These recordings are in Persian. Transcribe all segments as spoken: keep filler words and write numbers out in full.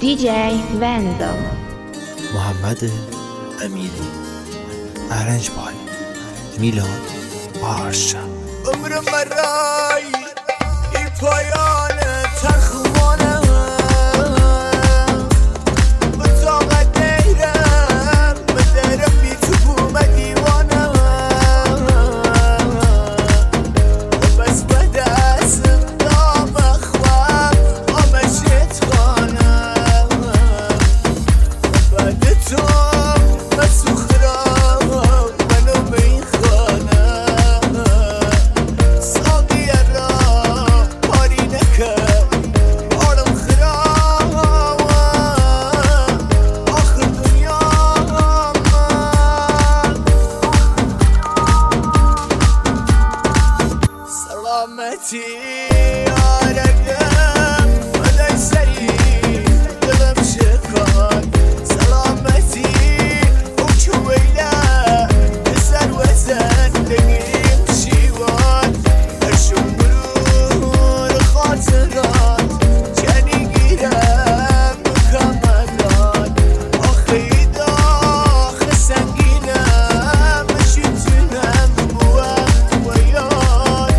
دی جی ونزو محمد امیری ارنج بای میلاد آرشا عمر مرای ای پایان تخمانه به طاقت نیرم مدرم بی تو بوم دیوانه بس به دستم دام خواب آمشت خانه بعد تو مسوخ را منو میخوانه سلامتی آرگم بدای سری دلم شکان سلامتی او چویله بسر و زندگیم شیوان ارشون مرور خاطرات جنی گیرم مکمدان آخی داخل سنگینم شیطونم بوام و یاد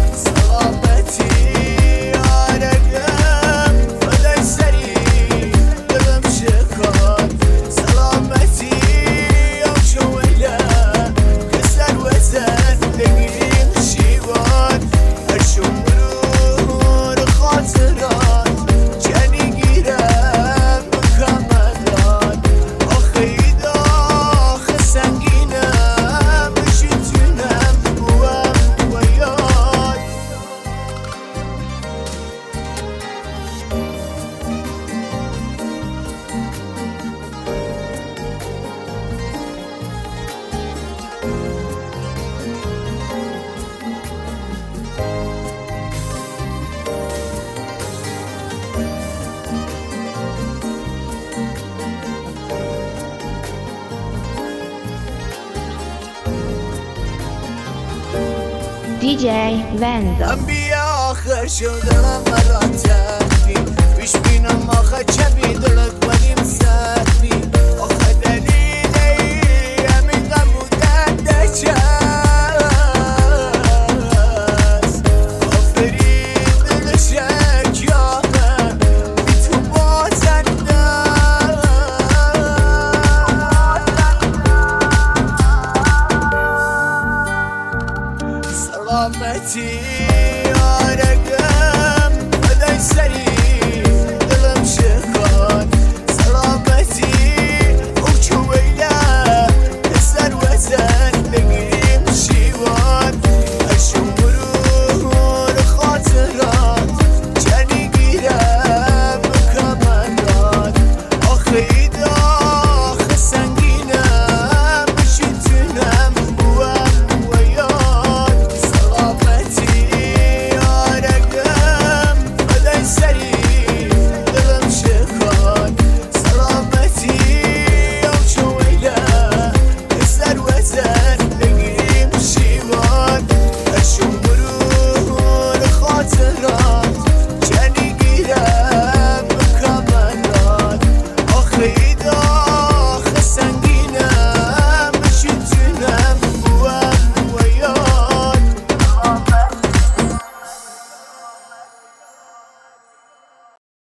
دی جی ونزو من بیا آخر شدم مرا تبدیل پیش بینم آخر چه بیدر